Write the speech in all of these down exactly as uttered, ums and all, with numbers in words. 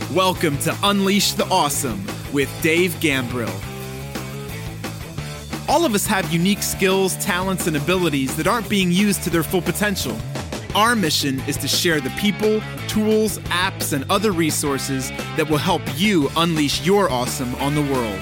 Welcome to Unleash the Awesome with Dave Gambrill. All of us have unique skills, talents, and abilities that aren't being used to their full potential. Our mission is to share the people, tools, apps, and other resources that will help you unleash your awesome on the world.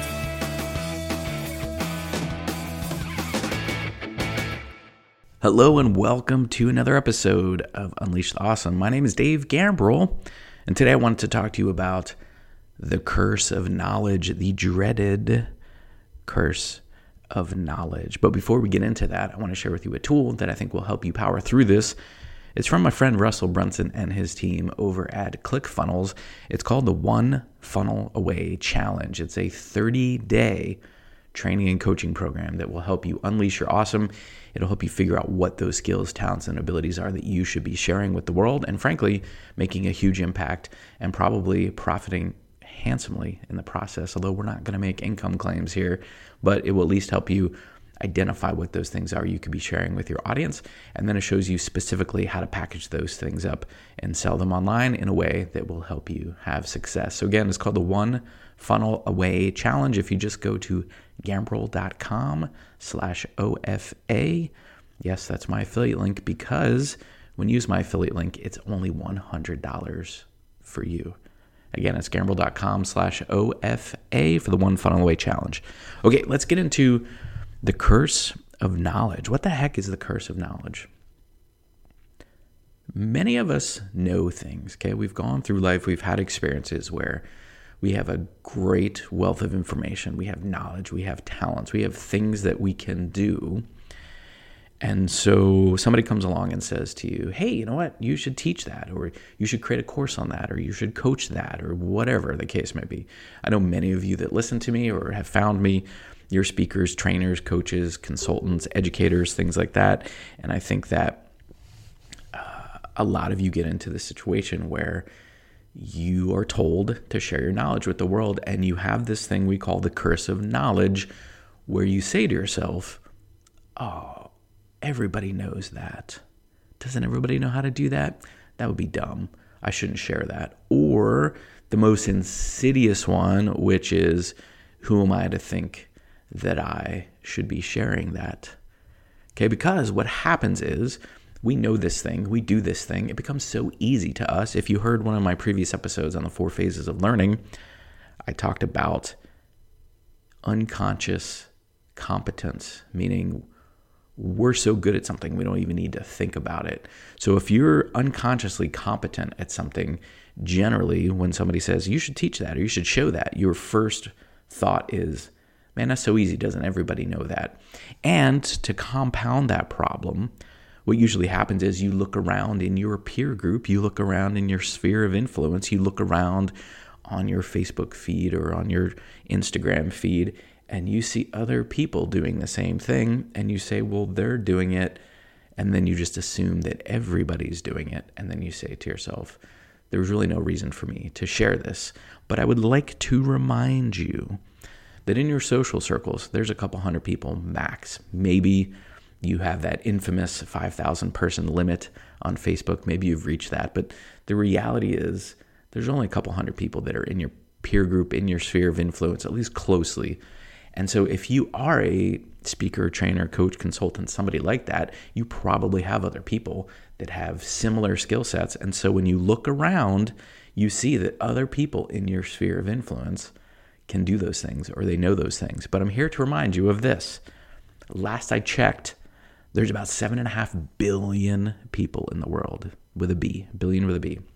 Hello and welcome to another episode of Unleash the Awesome. My name is Dave Gambrill, and today I wanted to talk to you about the curse of knowledge, the dreaded curse of knowledge. But before we get into that, I want to share with you a tool that I think will help you power through this. It's from my friend Russell Brunson and his team over at ClickFunnels. It's called the One Funnel Away Challenge. It's a thirty-day training and coaching program that will help you unleash your awesome. It'll help you figure out what those skills, talents, and abilities are that you should be sharing with the world, and frankly, making a huge impact and probably profiting handsomely in the process, although we're not going to make income claims here, but it will at least help you identify what those things are you could be sharing with your audience, and then it shows you specifically how to package those things up and sell them online in a way that will help you have success. So again, it's called the One Funnel Away Challenge. If you just go to gambrill.com slash OFA, yes, that's my affiliate link, because when you use my affiliate link, it's only one hundred dollars for you. Again, it's gambrill.com slash OFA for the One Funnel Away Challenge. Okay, let's get into the curse of knowledge. What the heck is the curse of knowledge? Many of us know things, okay? We've gone through life, we've had experiences where we have a great wealth of information, we have knowledge, we have talents, we have things that we can do. And so somebody comes along and says to you, hey, you know what, you should teach that, or you should create a course on that, or you should coach that, or whatever the case may be. I know many of you that listen to me or have found me, you're speakers, trainers, coaches, consultants, educators, things like that. And I think that uh, a lot of you get into this situation where you are told to share your knowledge with the world, and you have this thing we call the curse of knowledge, where you say to yourself, oh, everybody knows that. Doesn't everybody know how to do that? That would be dumb. I shouldn't share that. Or the most insidious one, which is, who am I to think that I should be sharing that? Okay, because what happens is, we know this thing, we do this thing, it becomes so easy to us. If you heard one of my previous episodes on the four phases of learning, I talked about unconscious competence, meaning we're so good at something we don't even need to think about it. So if you're unconsciously competent at something, generally when somebody says you should teach that or you should show that, your first thought is, man, that's so easy, doesn't everybody know that? And to compound that problem, what usually happens is you look around in your peer group, you look around in your sphere of influence, you look around on your Facebook feed or on your Instagram feed, and you see other people doing the same thing, and you say, well, they're doing it, and then you just assume that everybody's doing it, and then you say to yourself, there's really no reason for me to share this, but I would like to remind you that in your social circles, there's a couple hundred people max. Maybe you have that infamous five thousand person limit on Facebook. Maybe you've reached that. But the reality is there's only a couple hundred people that are in your peer group, in your sphere of influence, at least closely. And so if you are a speaker, trainer, coach, consultant, somebody like that, you probably have other people that have similar skill sets. And so when you look around, you see that other people in your sphere of influence can do those things, or they know those things. But I'm here to remind you of this. Last I checked, there's about seven and a half billion people in the world, with a B, billion with a B.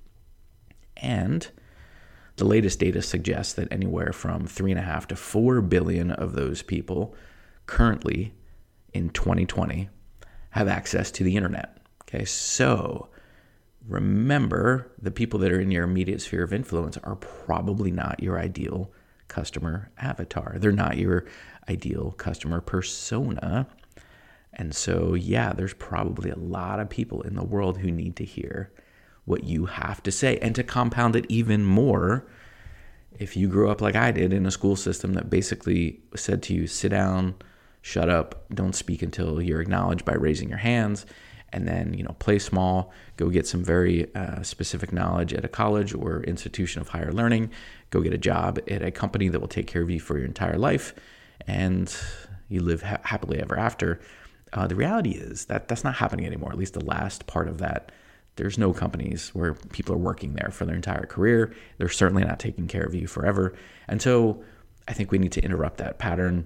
And the latest data suggests that anywhere from three and a half to four billion of those people currently in twenty twenty have access to the internet. Okay, so remember, the people that are in your immediate sphere of influence are probably not your ideal customer avatar. They're not your ideal customer persona. And so, yeah, there's probably a lot of people in the world who need to hear what you have to say. And to compound it even more, if you grew up like I did in a school system that basically said to you, sit down, shut up, don't speak until you're acknowledged by raising your hands, and then, you know, play small, go get some very uh, specific knowledge at a college or institution of higher learning, go get a job at a company that will take care of you for your entire life, and you live ha- happily ever after. Uh, the reality is that that's not happening anymore, at least the last part of that. There's no companies where people are working there for their entire career. They're certainly not taking care of you forever. And so I think we need to interrupt that pattern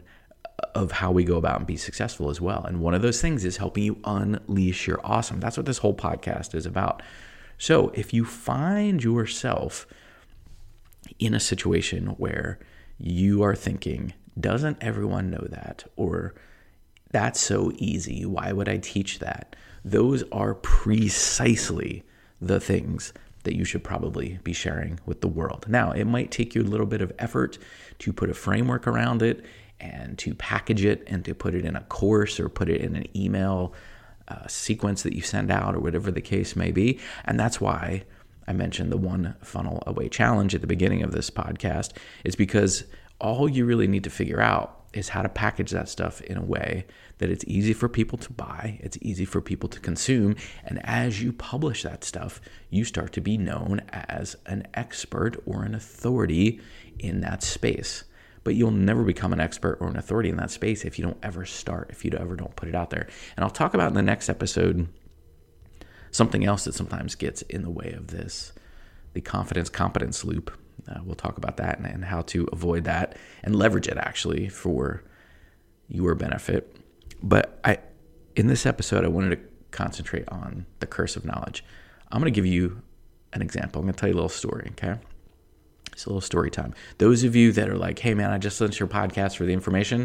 of how we go about and be successful as well. And one of those things is helping you unleash your awesome. That's what this whole podcast is about. So if you find yourself in a situation where you are thinking, doesn't everyone know that? Or that's so easy, why would I teach that? Those are precisely the things that you should probably be sharing with the world. Now, it might take you a little bit of effort to put a framework around it and to package it and to put it in a course or put it in an email uh, sequence that you send out or whatever the case may be. And that's why I mentioned the One Funnel Away Challenge at the beginning of this podcast, is because all you really need to figure out is how to package that stuff in a way that it's easy for people to buy, it's easy for people to consume, and as you publish that stuff, you start to be known as an expert or an authority in that space. But you'll never become an expert or an authority in that space if you don't ever start, if you ever don't put it out there. And I'll talk about in the next episode something else that sometimes gets in the way of this, the confidence-competence loop. Uh, we'll talk about that and, and how to avoid that and leverage it actually for your benefit. But I, in this episode, I wanted to concentrate on the curse of knowledge. I'm going to give you an example. I'm going to tell you a little story, okay? It's a little story time. Those of you that are like, hey man, I just listened to your podcast for the information,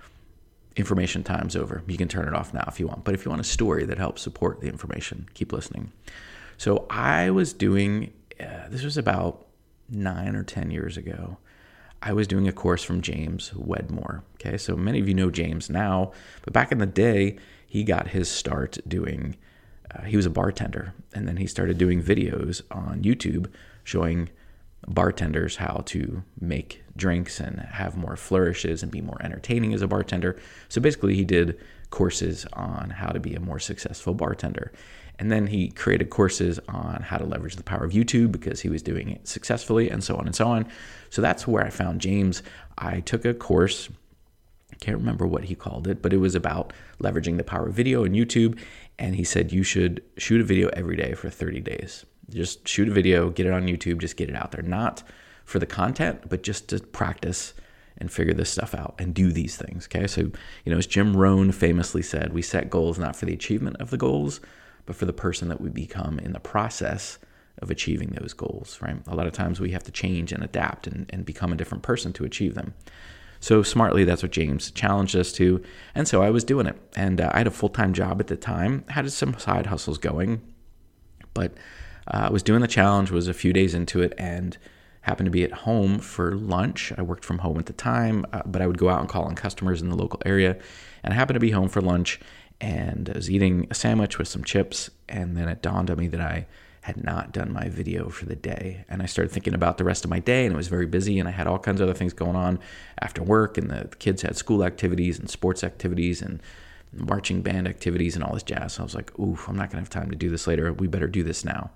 information time's over. You can turn it off now if you want. But if you want a story that helps support the information, keep listening. So I was doing, uh, this was about nine or ten years ago. I was doing a course from James Wedmore. Okay, so many of you know James now, but back in the day, he got his start doing, uh, he was a bartender, and then he started doing videos on YouTube showing bartenders how to make drinks and have more flourishes and be more entertaining as a bartender. So basically he did courses on how to be a more successful bartender. And then he created courses on how to leverage the power of YouTube because he was doing it successfully, and so on and so on. So that's where I found James. I took a course, I can't remember what he called it, but it was about leveraging the power of video and YouTube. And he said, you should shoot a video every day for thirty days. Just shoot a video, get it on YouTube, just get it out there. Not for the content, but just to practice and figure this stuff out and do these things, okay? So, you know, as Jim Rohn famously said, we set goals not for the achievement of the goals, but for the person that we become in the process of achieving those goals, right? A lot of times we have to change and adapt and, and become a different person to achieve them. So smartly, that's what James challenged us to. And so I was doing it. And uh, I had a full-time job at the time, had some side hustles going, but uh, I was doing the challenge, was a few days into it, and happened to be at home for lunch. I worked from home at the time, uh, but I would go out and call on customers in the local area. And I happened to be home for lunch, and I was eating a sandwich with some chips, and then it dawned on me that I had not done my video for the day. And I started thinking about the rest of my day, and it was very busy, and I had all kinds of other things going on after work, and the kids had school activities and sports activities and marching band activities and all this jazz. So I was like, ooh, I'm not going to have time to do this later. We better do this now.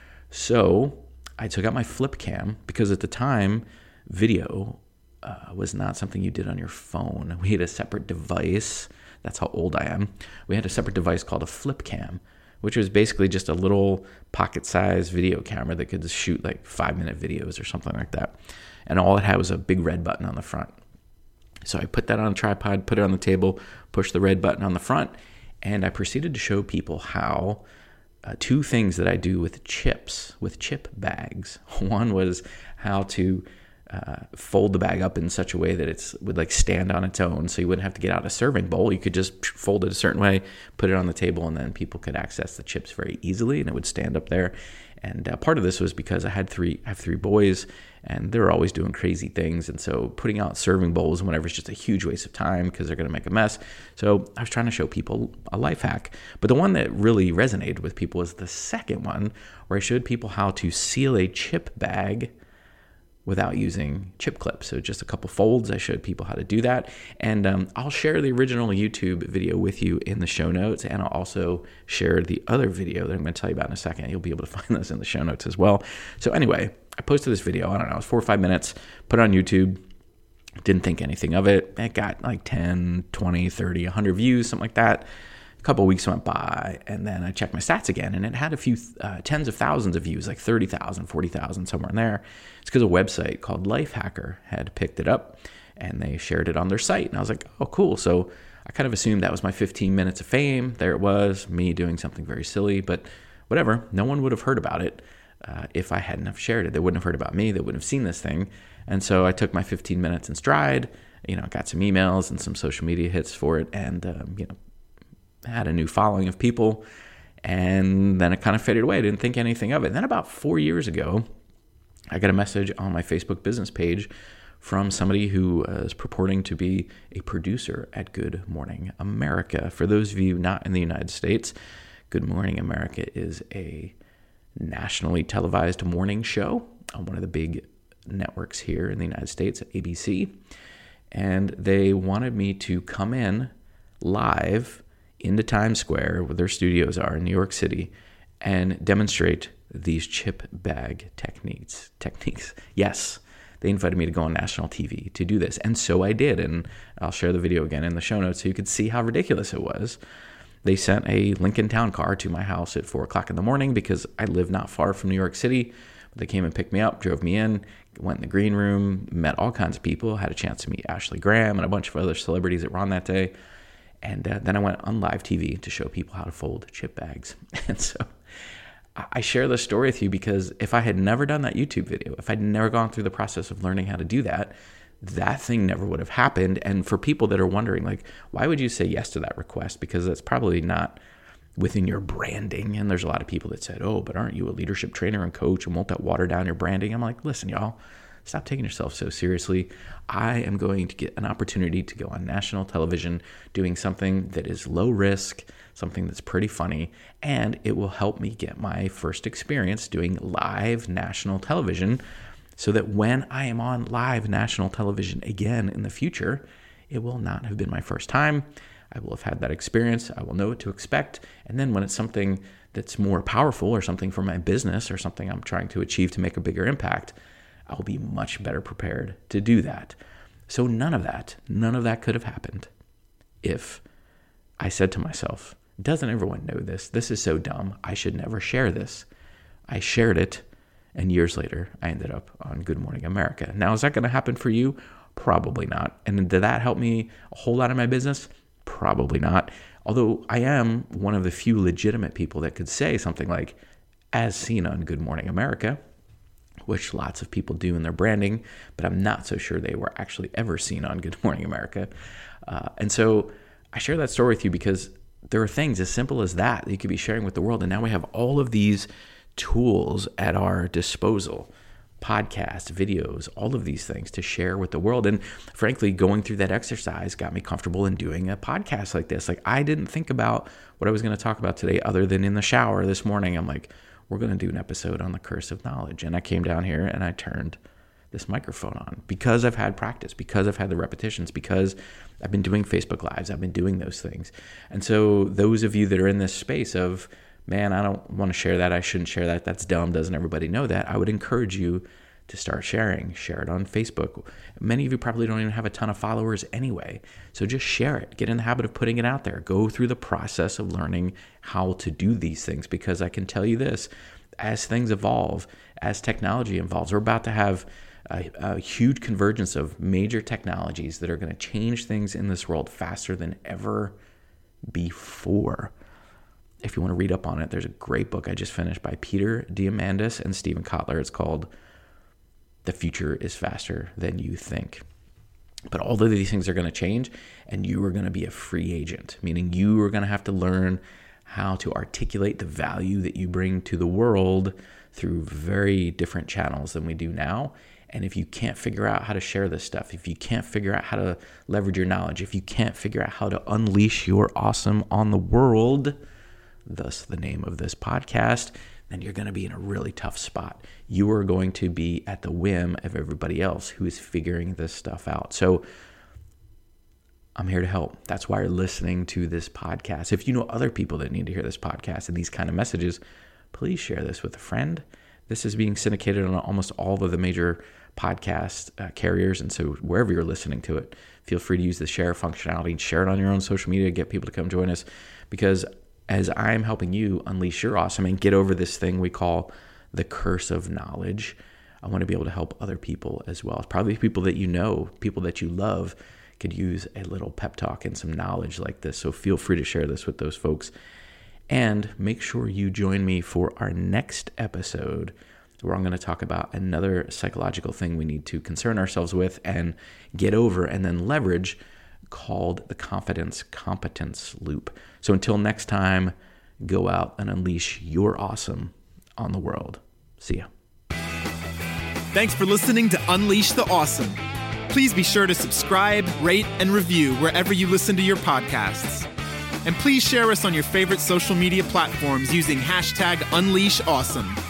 So I took out my flip cam, because at the time, video uh, was not something you did on your phone. We had a separate device. That's how old I am. We had a separate device called a flip cam, which was basically just a little pocket-sized video camera that could just shoot like five-minute videos or something like that. And all it had was a big red button on the front. So I put that on a tripod, put it on the table, pushed the red button on the front, and I proceeded to show people how uh, two things that I do with chips, with chip bags. One was how to Uh, fold the bag up in such a way that it's would like stand on its own, so you wouldn't have to get out a serving bowl. You could just fold it a certain way, put it on the table, and then people could access the chips very easily, and it would stand up there. And uh, part of this was because I had three, I have three boys, and they're always doing crazy things, and so putting out serving bowls whenever is just a huge waste of time because they're going to make a mess. So I was trying to show people a life hack, but the one that really resonated with people was the second one, where I showed people how to seal a chip bag without using chip clips. So just a couple folds. I showed people how to do that. And um, I'll share the original YouTube video with you in the show notes. And I'll also share the other video that I'm going to tell you about in a second. You'll be able to find those in the show notes as well. So anyway, I posted this video. I don't know, it was four or five minutes, put it on YouTube. Didn't think anything of it. It got like ten, twenty, thirty, one hundred views, something like that. A couple of weeks went by, and then I checked my stats again, and it had a few uh, tens of thousands of views, like thirty thousand, forty thousand, somewhere in there. It's because a website called Lifehacker had picked it up, and they shared it on their site. And I was like, oh, cool. So I kind of assumed that was my fifteen minutes of fame. There it was, me doing something very silly, but whatever. No one would have heard about it uh, if I hadn't have shared it. They wouldn't have heard about me. They wouldn't have seen this thing. And so I took my fifteen minutes in stride, you know, got some emails and some social media hits for it, and, um, you know, had a new following of people, and then it kind of faded away. I didn't think anything of it. And then about four years ago, I got a message on my Facebook business page from somebody who is purporting to be a producer at Good Morning America. For those of you not in the United States, Good Morning America is a nationally televised morning show on one of the big networks here in the United States, A B C. And they wanted me to come in live into Times Square, where their studios are in New York City, and demonstrate these chip bag techniques. Techniques. Yes, they invited me to go on national T V to do this, and so I did. And I'll share the video again in the show notes so you could see how ridiculous it was. They sent a Lincoln Town car to my house at four o'clock in the morning because I live not far from New York City. They came and picked me up, drove me in, went in the green room, met all kinds of people, had a chance to meet Ashley Graham and a bunch of other celebrities that were on that day. And uh, then I went on live T V to show people how to fold chip bags. And so I share this story with you because if I had never done that YouTube video, if I'd never gone through the process of learning how to do that, that thing never would have happened. And for people that are wondering, like, why would you say yes to that request? Because that's probably not within your branding. And there's a lot of people that said, oh, but aren't you a leadership trainer and coach, and won't that water down your branding? I'm like, listen, y'all, stop taking yourself so seriously. I am going to get an opportunity to go on national television doing something that is low risk, something that's pretty funny, and it will help me get my first experience doing live national television so that when I am on live national television again in the future, it will not have been my first time. I will have had that experience. I will know what to expect. And then when it's something that's more powerful or something for my business or something I'm trying to achieve to make a bigger impact, I'll be much better prepared to do that. So none of that, none of that could have happened if I said to myself, doesn't everyone know this? This is so dumb. I should never share this. I shared it, and years later, I ended up on Good Morning America. Now, is that going to happen for you? Probably not. And did that help me a whole lot in my business? Probably not. Although I am one of the few legitimate people that could say something like, as seen on Good Morning America, which lots of people do in their branding, but I'm not so sure they were actually ever seen on Good Morning America. Uh, and so I share that story with you because there are things as simple as that that you could be sharing with the world. And now we have all of these tools at our disposal, podcasts, videos, all of these things to share with the world. And frankly, going through that exercise got me comfortable in doing a podcast like this. Like, I didn't think about what I was going to talk about today other than in the shower this morning. I'm like, we're going to do an episode on the curse of knowledge. And I came down here and I turned this microphone on because I've had practice, because I've had the repetitions, because I've been doing Facebook Lives, I've been doing those things. And so those of you that are in this space of, man, I don't want to share that, I shouldn't share that, that's dumb, doesn't everybody know that? I would encourage you to start sharing. Share it on Facebook. Many of you probably don't even have a ton of followers anyway. So just share it. Get in the habit of putting it out there. Go through the process of learning how to do these things, because I can tell you this, as things evolve, as technology evolves, we're about to have a, a huge convergence of major technologies that are going to change things in this world faster than ever before. If you want to read up on it, there's a great book I just finished by Peter Diamandis and Stephen Kotler. It's called The Future is Faster Than You Think. But all of these things are going to change, and you are going to be a free agent, meaning you are going to have to learn how to articulate the value that you bring to the world through very different channels than we do now. And if you can't figure out how to share this stuff, if you can't figure out how to leverage your knowledge, if you can't figure out how to unleash your awesome on the world, thus the name of this podcast, then you're going to be in a really tough spot. You are going to be at the whim of everybody else who is figuring this stuff out. So I'm here to help. That's why you're listening to this podcast. If you know other people that need to hear this podcast and these kind of messages, please share this with a friend. This is being syndicated on almost all of the major podcast uh, carriers. And so wherever you're listening to it, feel free to use the share functionality and share it on your own social media, get people to come join us. Because as I'm helping you unleash your awesome and get over this thing we call the curse of knowledge, I want to be able to help other people as well. Probably people that you know, people that you love, could use a little pep talk and some knowledge like this. So feel free to share this with those folks. And make sure you join me for our next episode, where I'm going to talk about another psychological thing we need to concern ourselves with and get over and then leverage, called the confidence competence loop. So until next time, go out and unleash your awesome on the world. See ya. Thanks for listening to Unleash the Awesome. Please be sure to subscribe, rate, and review wherever you listen to your podcasts. And please share us on your favorite social media platforms using hashtag Unleash Awesome.